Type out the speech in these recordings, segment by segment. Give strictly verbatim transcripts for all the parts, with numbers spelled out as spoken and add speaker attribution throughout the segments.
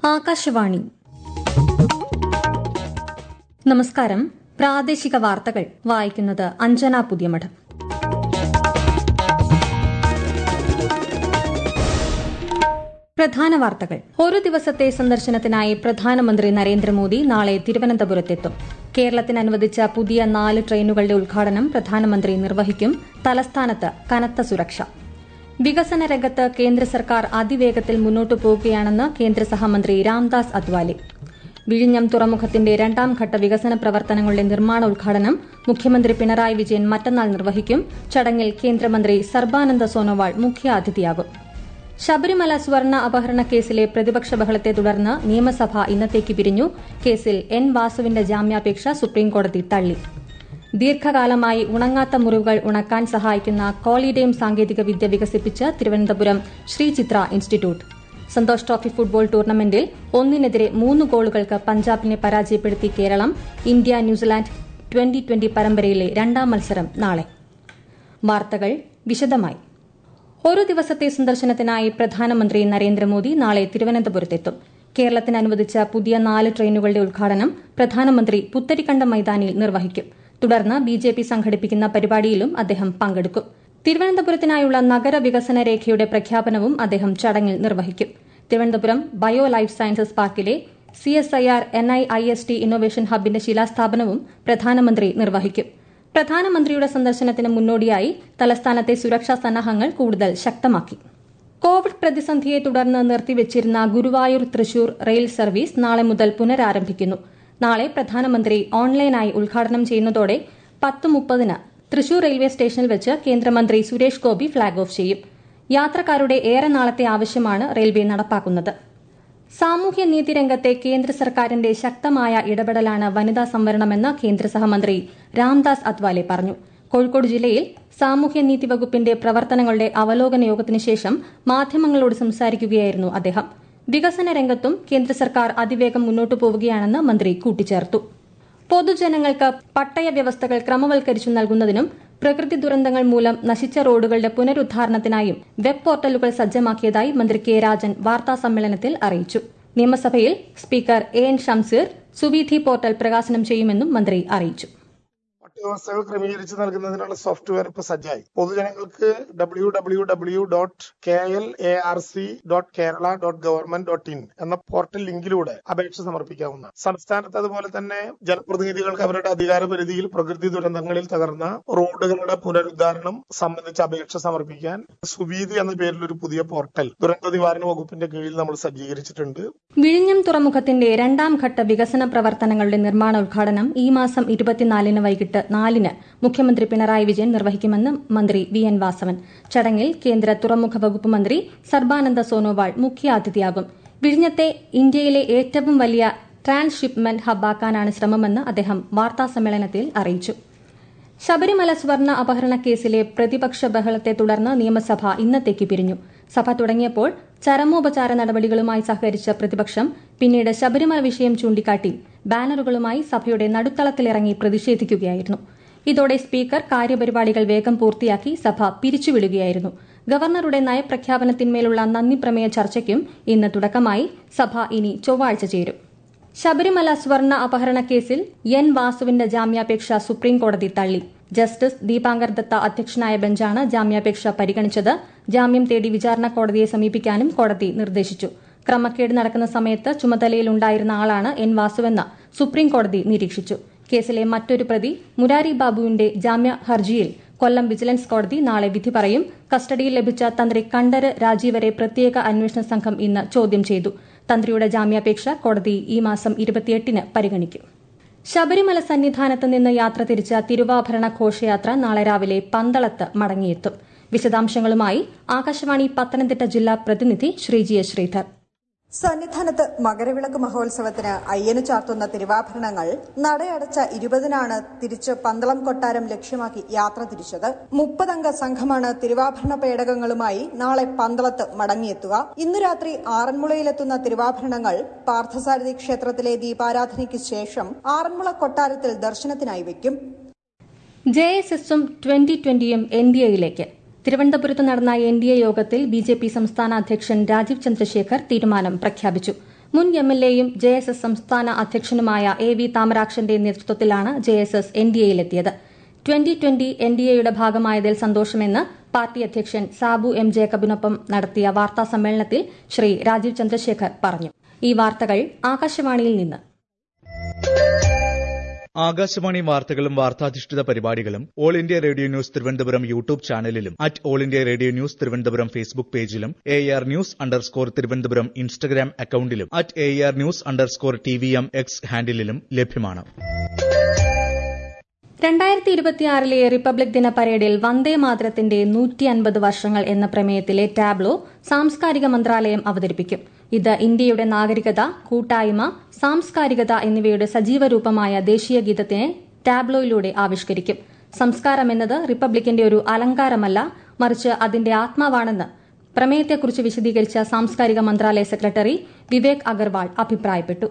Speaker 1: ആകാശവാണി. നമസ്കാരം. പ്രാദേശിക വാർത്തകൾ വായിക്കുന്നത് അഞ്ജന പുതിയമഠം. പ്രധാന വാർത്തകൾ. ഒരു ദിവസത്തെ സന്ദർശനത്തിനായി പ്രധാനമന്ത്രി നരേന്ദ്രമോദി നാളെ തിരുവനന്തപുരത്തെത്തും. കേരളത്തിന് അനുവദിച്ച പുതിയ നാല് ട്രെയിനുകളുടെ ഉദ്ഘാടനം പ്രധാനമന്ത്രി നിർവഹിക്കും. തലസ്ഥാനത്ത് കനത്ത സുരക്ഷ. വികസന രംഗത്ത് കേന്ദ്ര സർക്കാർ അതിവേഗത്തിൽ മുന്നോട്ടു പോകുകയാണെന്ന് കേന്ദ്ര സഹമന്ത്രി രാംദാസ് അത്വാലെ. വിഴിഞ്ഞം തുറമുഖത്തിന്റെ രണ്ടാം ഘട്ട വികസന പ്രവർത്തനങ്ങളുടെ നിർമ്മാണ ഉദ്ഘാടനം മുഖ്യമന്ത്രി പിണറായി വിജയൻ മറ്റന്നാൾ നിർവഹിക്കും. ചടങ്ങിൽ കേന്ദ്രമന്ത്രി സർബാനന്ദ സോനോവാൾ മുഖ്യാതിഥിയാകും. ശബരിമല സ്വർണ്ണ അപഹരണ കേസിലെ പ്രതിപക്ഷ ബഹളത്തെ തുടർന്ന് നിയമസഭ ഇന്നത്തേക്ക് പിരിഞ്ഞു. കേസിൽ എൻ വാസുവിന്റെ ജാമ്യാപേക്ഷ സുപ്രീംകോടതി തള്ളി. ദീർഘകാലമായി ഉണങ്ങാത്ത മുറിവുകൾ ഉണക്കാൻ സഹായിക്കുന്ന കോളിഡെയിം സാങ്കേതിക വിദ്യ വികസിപ്പിച്ച് Thiruvananthapuram Sreechitra institute. Santosh trophy football ടൂർണമെന്റിൽ ഒന്നിനെതിരെ മൂന്ന് ഗോളുകൾക്ക് പഞ്ചാബിനെ പരാജയപ്പെടുത്തി Keralam. India New Zealand twenty twenty പരമ്പരയിലെ രണ്ടാം മത്സരം നാളെ. വാർത്തകൾ വിശദമായി. ഒരു ദിവസത്തെ സന്ദർശനത്തിനായി പ്രധാനമന്ത്രി നരേന്ദ്രമോദി നാളെ തിരുവനന്തപുരത്തെത്തും. കേരളത്തിന് അനുവദിച്ച പുതിയ നാല് ട്രെയിനുകളുടെ ഉദ്ഘാടനം പ്രധാനമന്ത്രി പുത്തരിക്കണ്ടം മൈതാനിയിൽ നിർവഹിക്കും. തുടർന്ന് ബിജെപി സംഘടിപ്പിക്കുന്ന പരിപാടിയിലും അദ്ദേഹം പങ്കെടുക്കും. തിരുവനന്തപുരത്തിനായുള്ള നഗരവികസന രേഖയുടെ പ്രഖ്യാപനവും അദ്ദേഹം ചടങ്ങിൽ നിർവഹിക്കും. തിരുവനന്തപുരം ബയോ ലൈഫ് സയൻസസ് പാർക്കിലെ C S I R N I I S T innovation ഹബിന്റെ ശിലാസ്ഥാപനവും പ്രധാനമന്ത്രി നിർവഹിക്കും. പ്രധാനമന്ത്രിയുടെ സന്ദർശനത്തിന് മുന്നോടിയായി തലസ്ഥാനത്തെ സുരക്ഷാ സന്നാഹങ്ങൾ കൂടുതൽ ശക്തമാക്കി. കോവിഡ് പ്രതിസന്ധിയെ തുടർന്ന് നിർത്തിവച്ചിരുന്ന ഗുരുവായൂർ തൃശൂർ റെയിൽ സർവീസ് നാളെ മുതൽ പുനരാരംഭിക്കുന്നു. നാളെ പ്രധാനമന്ത്രി ഓൺലൈനായി ഉദ്ഘാടനം ചെയ്യുന്നതോടെ പത്ത് മുപ്പതിന് തൃശൂർ റെയിൽവേ സ്റ്റേഷനിൽ വെച്ച് കേന്ദ്രമന്ത്രി സുരേഷ് ഗോപി ഫ്ളാഗ് ഓഫ് ചെയ്യും. യാത്രക്കാരുടെ ഏറെ നാളത്തെ ആവശ്യമാണ് റെയിൽവേ നടപ്പാക്കുന്നത്. സാമൂഹ്യനീതി രംഗത്തെ കേന്ദ്ര സർക്കാരിന്റെ ശക്തമായ ഇടപെടലാണ് വനിതാ സംവരണമെന്ന് കേന്ദ്ര സഹമന്ത്രി രാംദാസ് അത്വാലെ പറഞ്ഞു. കോഴിക്കോട് ജില്ലയിൽ സാമൂഹ്യനീതി വകുപ്പിന്റെ പ്രവർത്തനങ്ങളുടെ അവലോകന യോഗത്തിന് ശേഷം മാധ്യമങ്ങളോട് സംസാരിക്കുകയായിരുന്നു അദ്ദേഹം. വികസന രംഗത്തും കേന്ദ്ര സർക്കാർ അതിവേഗം മുന്നോട്ടു പോവുകയാണെന്ന് മന്ത്രി കൂട്ടിച്ചേർത്തു. പൊതുജനങ്ങൾക്ക് പട്ടയ വ്യവസ്ഥകൾ ക്രമവൽക്കരിച്ചു നൽകുന്നതിനും പ്രകൃതി ദുരന്തങ്ങൾ മൂലം നശിച്ച റോഡുകളുടെ പുനരുദ്ധാരണത്തിനായും വെബ് പോർട്ടലുകൾ സജ്ജമാക്കിയതായി മന്ത്രി കെ രാജൻ വാർത്താസമ്മേളനത്തിൽ അറിയിച്ചു. നിയമസഭയിൽ speaker A N Shamseer Suvidhi portal പ്രകാശനം ചെയ്യുമെന്നും മന്ത്രി അറിയിച്ചു.
Speaker 2: വ്യവസ്ഥകൾ ക്രമീകരിച്ച് നൽകുന്നതിനുള്ള സോഫ്റ്റ്വെയർ ഇപ്പൊ സജ്ജായി. പൊതുജനങ്ങൾക്ക് W W W dot K L A R C dot Kerala dot government dot in എന്ന പോർട്ടൽ ലിങ്കിലൂടെ അപേക്ഷ സമർപ്പിക്കാവുന്ന. സംസ്ഥാനത്ത് അതുപോലെ തന്നെ ജനപ്രതിനിധികൾക്ക് അവരുടെ അധികാര പരിധിയിൽ പ്രകൃതി ദുരന്തങ്ങളിൽ തകർന്ന റോഡുകളുടെ പുനരുദ്ധാരണം സംബന്ധിച്ച അപേക്ഷ സമർപ്പിക്കാൻ സുവീധി എന്ന പേരിൽ ഒരു പുതിയ പോർട്ടൽ ദുരന്ത നിവാരണ വകുപ്പിന്റെ കീഴിൽ നമ്മൾ സജ്ജീകരിച്ചിട്ടുണ്ട്.
Speaker 1: വിഴിഞ്ഞം തുറമുഖത്തിന്റെ രണ്ടാം ഘട്ട വികസന പ്രവർത്തനങ്ങളുടെ നിർമ്മാണ ഉദ്ഘാടനം ഈ മാസം ഇരുപത്തിനാലിന് വൈകിട്ട് നാലിന് മുഖ്യമന്ത്രി പിണറായി വിജയൻ നിർവഹിക്കുമെന്ന് മന്ത്രി വി എൻ വാസവൻ. ചടങ്ങിൽ കേന്ദ്ര തുറമുഖ വകുപ്പ് മന്ത്രി സർബാനന്ദ സോനോവാൾ മുഖ്യാതിഥിയാകും. വിഴിഞ്ഞത്തെ ഇന്ത്യയിലെ ഏറ്റവും വലിയ ട്രാൻസ്ഷിപ്മെന്റ് ഹബ്ബാക്കാനാണ് ശ്രമമെന്ന് അദ്ദേഹം വാർത്താസമ്മേളനത്തിൽ അറിയിച്ചു. ശബരിമല സ്വർണ്ണ അപഹരണ കേസിലെ പ്രതിപക്ഷ ബഹളത്തെ തുടർന്ന് നിയമസഭ ഇന്നത്തേക്ക് പിരിഞ്ഞു. സഭ തുടങ്ങിയപ്പോൾ ചരമോപചാര നടപടികളുമായി സഹകരിച്ച പ്രതിപക്ഷം പിന്നീട് ശബരിമല വിഷയം ചൂണ്ടിക്കാട്ടി ബാനറുകളുമായി സഭയുടെ നടുത്തളത്തിലിറങ്ങി പ്രതിഷേധിക്കുകയായിരുന്നു. ഇതോടെ സ്പീക്കർ കാര്യപരിപാടികൾ വേഗം പൂർത്തിയാക്കി സഭ പിരിച്ചുവിടുകയായിരുന്നു. ഗവർണറുടെ നയപ്രഖ്യാപനത്തിന്മേലുള്ള നന്ദിപ്രമേയ ചർച്ചയ്ക്കും ഇന്ന് തുടക്കമായി. സഭ ഇനി ചൊവ്വാഴ്ച ചേരും. ശബരിമല സ്വർണ്ണ അപഹരണ കേസിൽ എൻ വാസുവിന്റെ ജാമ്യാപേക്ഷ സുപ്രീംകോടതി തള്ളി. ജസ്റ്റിസ് ദീപാങ്കർ ദത്ത അധ്യക്ഷനായ ബെഞ്ചാണ് ജാമ്യാപേക്ഷ പരിഗണിച്ചത്. ജാമ്യം തേടി വിചാരണ കോടതിയെ സമീപിക്കാനും കോടതി നിർദ്ദേശിച്ചു. ക്രമക്കേട് നടക്കുന്ന സമയത്ത് ചുമതലയിലുണ്ടായിരുന്ന ആളാണ് എൻ വാസുവെന്ന് സുപ്രീംകോടതി നിരീക്ഷിച്ചു. കേസിലെ മറ്റൊരു പ്രതി മുരാരി ബാബുവിന്റെ ജാമ്യ ഹർജിയിൽ കൊല്ലം വിജിലൻസ് കോടതി നാളെ വിധി പറയും. കസ്റ്റഡിയിൽ ലഭിച്ച തന്ത്രി കണ്ഠര് രാജീവരെ പ്രത്യേക അന്വേഷണ സംഘം ഇന്ന് ചോദ്യം ചെയ്തു. തന്ത്രിയുടെ ജാമ്യാപേക്ഷ കോടതി ഈ മാസം ഇരുപത്തിയെട്ടിന് പരിഗണിക്കും. ശബരിമല സന്നിധാനത്ത് നിന്ന് യാത്ര തിരിച്ച തിരുവാഭരണ ഘോഷയാത്ര നാളെ രാവിലെ പന്തളത്ത് മടങ്ങിയെത്തും. വിശദാംശങ്ങളുമായി ആകാശവാണി പത്തനംതിട്ട ജില്ലാ പ്രതിനിധി ശ്രീജി എസ് ശ്രീധർ.
Speaker 3: സന്നിധാനത്ത് മകരവിളക്ക് മഹോത്സവത്തിന് അയ്യന് ചാർത്തുന്ന തിരുവാഭരണങ്ങൾ നടയടച്ച ഇരുപതിനാണ് തിരിച്ച് പന്തളം കൊട്ടാരം ലക്ഷ്യമാക്കി യാത്ര തിരിച്ചത്. മുപ്പതംഗ സംഘമാണ് തിരുവാഭരണ പേടകങ്ങളുമായി നാളെ പന്തളത്ത് മടങ്ങിയെത്തുക. ഇന്നു രാത്രി ആറന്മുളയിലെത്തുന്ന തിരുവാഭരണങ്ങൾ പാർത്ഥസാരഥി ക്ഷേത്രത്തിലെ ദീപാരാധനയ്ക്ക് ശേഷം ആറന്മുള കൊട്ടാരത്തിൽ ദർശനത്തിനായി വയ്ക്കും.
Speaker 1: ജെ എസ് എസും ട്വന്റി ട്വന്റിയും എൻ ഡി എയിലേക്ക്. തിരുവനന്തപുരത്ത് നടന്ന എൻ ഡി എ യോഗത്തിൽ ബി ജെ പി സംസ്ഥാന അധ്യക്ഷൻ രാജീവ് ചന്ദ്രശേഖർ തീരുമാനം പ്രഖ്യാപിച്ചു. മുൻ എം എൽ എയും ജെ എസ് എസ് സംസ്ഥാന അധ്യക്ഷനുമായ എ വി താമരാക്ഷന്റെ നേതൃത്വത്തിലാണ് J S S N D എയിലെത്തിയത്. ട്വന്റി ട്വന്റി എൻ ഡി എയുടെ ഭാഗമായതിൽ സന്തോഷമെന്ന് പാർട്ടി അധ്യക്ഷൻ സാബു എം ജേക്കബിനൊപ്പം നടത്തിയ വാർത്താ സമ്മേളനത്തിൽ ശ്രീ രാജീവ് ചന്ദ്രശേഖർ പറഞ്ഞു. ഈ വാർത്തകൾ ആകാശവാണിയിൽ നിന്ന്.
Speaker 4: ആകാശവാണി വാർത്തകളും വാർത്താധിഷ്ഠിത പരിപാടികളും all India radio news Thiruvananthapuram YouTube ചാനലിലും at all India radio news Thiruvananthapuram Facebook പേജിലും A R news underscore Thiruvananthapuram Instagram അക്കൌണ്ടിലും at A R news underscore T V M X ഹാൻഡിലും ലഭ്യമാണ്.
Speaker 1: രണ്ടായിരത്തി ഇരുപത്തിയാറിലെ റിപ്പബ്ലിക് ദിന പരേഡിൽ വന്ദേമാതരത്തിന്റെ നൂറ്റി അൻപത് വർഷങ്ങൾ എന്ന പ്രമേയത്തിലെ ടാബ്ലോ സാംസ്കാരിക മന്ത്രാലയം അവതരിപ്പിക്കും. ഇത് ഇന്ത്യയുടെ നാഗരികത, കൂട്ടായ്മ, സാംസ്കാരികത എന്നിവയുടെ സജീവ രൂപമായ ദേശീയ ഗീതത്തിനെ ടാബ്ലോയിലൂടെ ആവിഷ്കരിക്കും. സംസ്കാരമെന്നത് റിപ്പബ്ലിക്കിന്റെ ഒരു അലങ്കാരമല്ല, മറിച്ച് അതിന്റെ ആത്മാവാണെന്ന് പ്രമേയത്തെക്കുറിച്ച് വിശദീകരിച്ച സാംസ്കാരിക മന്ത്രാലയ സെക്രട്ടറി വിവേക് അഗർവാൾ അഭിപ്രായപ്പെട്ടു.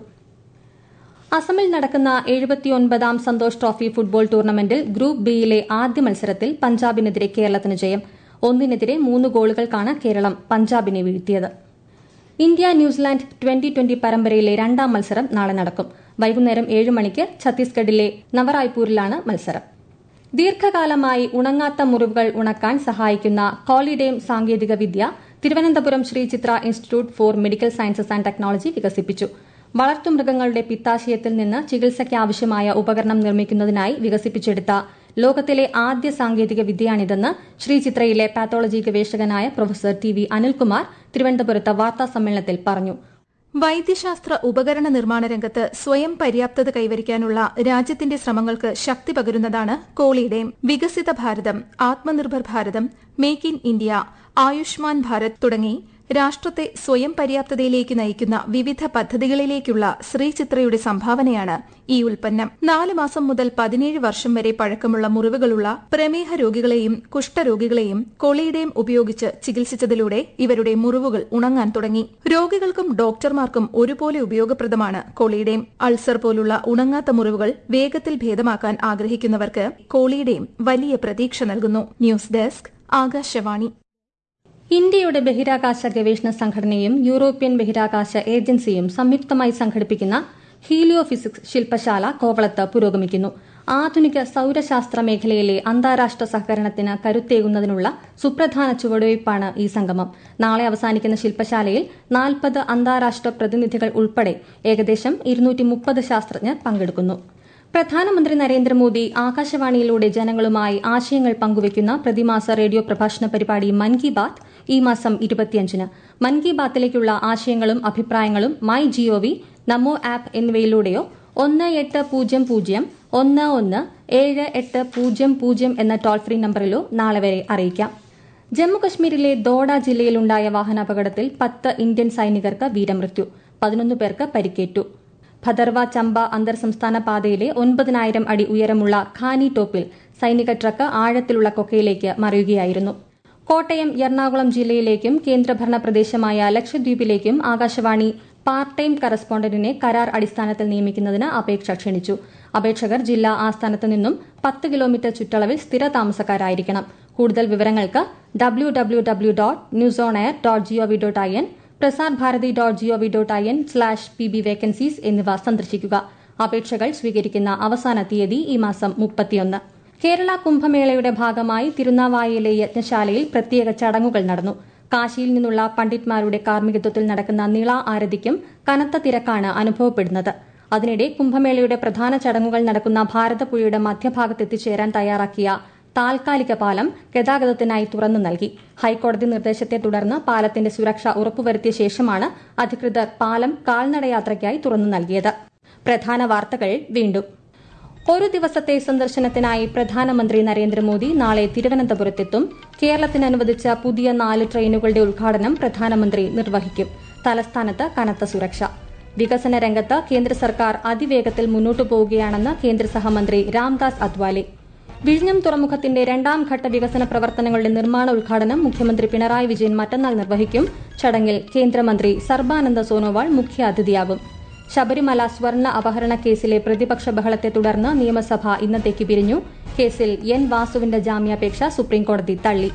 Speaker 1: അസമിൽ നടക്കുന്ന എഴുപത്തിയൊൻപതാം സന്തോഷ് ട്രോഫി ഫുട്ബോൾ ടൂർണമെന്റിൽ ഗ്രൂപ്പ് ബിയിലെ ആദ്യ മത്സരത്തിൽ പഞ്ചാബിനെതിരെ കേരളത്തിന് ജയം. ഒന്നിനെതിരെ മൂന്ന് ഗോളുകൾക്കാണ് കേരളം പഞ്ചാബിനെ വീഴ്ത്തിയത്. ഇന്ത്യ ന്യൂസിലാൻഡ് ട്വന്റി ട്വന്റി പരമ്പരയിലെ രണ്ടാം മത്സരം നാളെ നടക്കും. വൈകുന്നേരം ഏഴ് മണിക്ക് ഛത്തീസ്ഗഡിലെ നവറായ്പൂരിലാണ് മത്സരം. ദീർഘകാലമായി ഉണങ്ങാത്ത മുറിവുകൾ ഉണക്കാൻ സഹായിക്കുന്ന കോളിഡേം സാങ്കേതിക വിദ്യ Thiruvananthapuram Sree Chitra institute for medical sciences and technology വികസിപ്പിച്ചു. വളർത്തുമൃഗങ്ങളുടെ പിത്താശയത്തിൽ നിന്ന് ചികിത്സയ്ക്കാവശ്യമായ ഉപകരണം നിർമ്മിക്കുന്നതിനായി വികസിപ്പിച്ചെടുത്ത ലോകത്തിലെ ആദ്യ സാങ്കേതിക വിദ്യയാണിതെന്ന് ശ്രീ ചിത്രയിലെ പാത്തോളജി ഗവേഷകനായ പ്രൊഫസർ ടി വി അനിൽകുമാർ തിരുവനന്തപുരത്ത് വാർത്താസമ്മേളനത്തിൽ പറഞ്ഞു.
Speaker 5: വൈദ്യശാസ്ത്ര ഉപകരണ നിർമ്മാണ രംഗത്ത് സ്വയം പര്യാപ്തത കൈവരിക്കാനുള്ള രാജ്യത്തിന്റെ ശ്രമങ്ങൾക്ക് ശക്തി പകരുന്നതാണ് കോളിഡേം. വികസിത Bharatam, Atmanirbhar Bharatam, make in India, Ayushman Bharat തുടങ്ങി രാഷ്ട്രത്തെ സ്വയം പര്യാപ്തതയിലേക്ക് നയിക്കുന്ന വിവിധ പദ്ധതികളിലേക്കുള്ള ശ്രീചിത്രയുടെ സംഭാവനയാണ് ഈ ഉൽപ്പന്നം. നാല് മാസം മുതൽ പതിനേഴ് വർഷം വരെ പഴക്കമുള്ള മുറിവുകളുള്ള പ്രമേഹ രോഗികളെയും കുഷ്ഠരോഗികളെയും കോളിഡേം ഉപയോഗിച്ച് ചികിത്സിച്ചതിലൂടെ ഇവരുടെ മുറിവുകൾ ഉണങ്ങാൻ തുടങ്ങി. രോഗികൾക്കും ഡോക്ടർമാർക്കും ഒരുപോലെ ഉപയോഗപ്രദമാണ് കോളിഡേം. അൾസർ പോലുള്ള ഉണങ്ങാത്ത മുറിവുകൾ വേഗത്തിൽ ഭേദമാക്കാൻ ആഗ്രഹിക്കുന്നവർക്ക് കോളിഡേം വലിയ പ്രതീക്ഷ നൽകുന്നു. News desk, Akashvani.
Speaker 1: ഇന്ത്യയുടെ ബഹിരാകാശ ഗവേഷണ സംഘടനയും യൂറോപ്യൻ ബഹിരാകാശ ഏജൻസിയും സംയുക്തമായി സംഘടിപ്പിക്കുന്ന ഹീലിയോ ഫിസിക്സ് ശില്പശാല കോവളത്ത് പുരോഗമിക്കുന്നു. ആധുനിക സൌരശാസ്ത്ര മേഖലയിലെ അന്താരാഷ്ട്ര സഹകരണത്തിന് കരുത്തേകുന്നതിനുള്ള സുപ്രധാന ചുവടുവയ്പ്പാണ് ഈ സംഗമം. നാളെ അവസാനിക്കുന്ന ശില്പശാലയിൽ നാൽപ്പത് അന്താരാഷ്ട്ര പ്രതിനിധികൾ ഉൾപ്പെടെ ഏകദേശം ഇരുന്നൂറ്റി മുപ്പത് ശാസ്ത്രജ്ഞർ പങ്കെടുക്കുന്നു. പ്രധാനമന്ത്രി നരേന്ദ്രമോദി ആകാശവാണിയിലൂടെ ജനങ്ങളുമായി ആശയങ്ങൾ പങ്കുവയ്ക്കുന്ന പ്രതിമാസ റേഡിയോ പ്രഭാഷണ പരിപാടി മൻ കി ബാത് ഈ മാസം ഇരുപത്തിയഞ്ചിന്. മൻ കി ബാത്തിലേക്കുള്ള ആശയങ്ങളും അഭിപ്രായങ്ങളും മൈ ജിഒവി, നമോ ആപ്പ് എന്നിവയിലൂടെയോ ഒന്ന് എട്ട് പൂജ്യം പൂജ്യം ഒന്ന് ഒന്ന് ഏഴ് എട്ട് പൂജ്യം പൂജ്യം എന്ന ടോൾ ഫ്രീ നമ്പറിലോ നാളെ വരെ അറിയിക്കാം. ജമ്മുകശ്മീരിലെ ദോഡ ജില്ലയിലുണ്ടായ വാഹനാപകടത്തിൽ പത്ത് ഇന്ത്യൻ സൈനികർക്ക് വീരമൃത്യു, പതിനൊന്ന് പേർക്ക് പരിക്കേറ്റു. ഭദർവ ചമ്പ അന്തർ സംസ്ഥാന പാതയിലെ ഒൻപതിനായിരം അടി ഉയരമുള്ള ഖാനി ടോപ്പിൽ സൈനിക ട്രക്ക് ആഴത്തിലുള്ള കൊക്കയിലേക്ക് മറിയുകയായിരുന്നു. കോട്ടയം, എറണാകുളം ജില്ലയിലേക്കും കേന്ദ്രഭരണ പ്രദേശമായ ലക്ഷദ്വീപിലേക്കും ആകാശവാണി പാർട്ട് ടൈം കറസ്പോണ്ടന്റിനെ കരാർ അടിസ്ഥാനത്തിൽ നിയമിക്കുന്നതിന് അപേക്ഷ ക്ഷണിച്ചു. അപേക്ഷകർ ജില്ലാ ആസ്ഥാനത്ത് നിന്നും പത്ത് കിലോമീറ്റർ ചുറ്റളവിൽ സ്ഥിര താമസക്കാരായിരിക്കണം. കൂടുതൽ വിവരങ്ങൾക്ക് W W W dot news on air dot G O V dot I N, Prasar Bharati dot G O V dot I N slash P B vacancies എന്നിവ സന്ദർശിക്കുക. അപേക്ഷകൾ സ്വീകരിക്കുന്ന അവസാന തീയതി ഈ മാസം മുപ്പത്തിയൊന്ന്. കേരള കുംഭമേളയുടെ ഭാഗമായി തിരുനാവായയിലെ യജ്ഞശാലയിൽ പ്രത്യേക ചടങ്ങുകൾ നടന്നു. കാശിയിൽ നിന്നുള്ള പണ്ഡിറ്റ്മാരുടെ കാർമ്മികത്വത്തിൽ നടക്കുന്ന നിള ആരതിക്കും കനത്ത തിരക്കാണ് അനുഭവപ്പെടുന്നത്. അതിനിടെ കുംഭമേളയുടെ പ്രധാന ചടങ്ങുകൾ നടക്കുന്ന ഭാരതപ്പുഴയുടെ മധ്യഭാഗത്തെത്തിച്ചേരാൻ തയ്യാറാക്കിയ താൽക്കാലിക പാലം ഗതാഗതത്തിനായി തുറന്നു നൽകി. ഹൈക്കോടതി നിർദ്ദേശത്തെ തുടർന്ന് പാലത്തിന്റെ സുരക്ഷ ഉറപ്പുവരുത്തിയ ശേഷമാണ് അധികൃതർ പാലം കാൽനടയാത്രയ്ക്കായി തുറന്നു നൽകിയത്. പ്രധാന വാർത്തകൾ വീണ്ടും. ഒരു ദിവസത്തെ സന്ദർശനത്തിനായി പ്രധാനമന്ത്രി നരേന്ദ്രമോദി നാളെ തിരുവനന്തപുരത്തെത്തും. കേരളത്തിന് അനുവദിച്ച പുതിയ നാല് ട്രെയിനുകളുടെ ഉദ്ഘാടനം പ്രധാനമന്ത്രി നിർവഹിക്കും. തലസ്ഥാനത്ത് കനത്ത സുരക്ഷ. വികസന രംഗത്ത് കേന്ദ്ര സർക്കാർ അതിവേഗത്തിൽ മുന്നോട്ടു പോവുകയാണെന്ന് കേന്ദ്ര സഹമന്ത്രി രാംദാസ് അത്വാലെ. വിഴിഞ്ഞം തുറമുഖത്തിന്റെ രണ്ടാം ഘട്ട വികസന പ്രവർത്തനങ്ങളുടെ നിർമ്മാണ ഉദ്ഘാടനം മുഖ്യമന്ത്രി പിണറായി വിജയൻ മറ്റന്നാൾ നിർവഹിക്കും. ചടങ്ങിൽ കേന്ദ്രമന്ത്രി സർബാനന്ദ സോനോവാൾ മുഖ്യാതിഥിയാകും. ശബരിമല സ്വർണ്ണ അപഹരണ കേസിലെ പ്രതിപക്ഷ ബഹളത്തെ തുടർന്ന് നിയമസഭ ഇന്നത്തേക്ക് പിരിഞ്ഞു. കേസിൽ എൻ വാസുവിന്റെ ജാമ്യാപേക്ഷ സുപ്രീംകോടതി തള്ളി.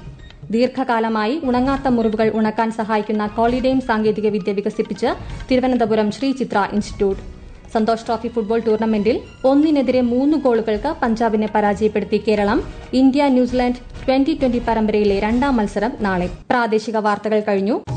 Speaker 1: ദീർഘകാലമായി ഉണങ്ങാത്ത മുറിവുകൾ ഉണക്കാൻ സഹായിക്കുന്ന കോളിഡെയിം സാങ്കേതിക വിദ്യ വികസിപ്പിച്ച് Thiruvananthapuram Sree Chitra institute. Santosh trophy football ടൂർണമെന്റിൽ ഒന്നിനെതിരെ മൂന്ന് ഗോളുകൾക്ക് പഞ്ചാബിനെ പരാജയപ്പെടുത്തി Keralam. India New Zealand twenty twenty പരമ്പരയിലെ രണ്ടാം മത്സരം നാളെ. പ്രാദേശിക വാർത്തകൾ കഴിഞ്ഞു.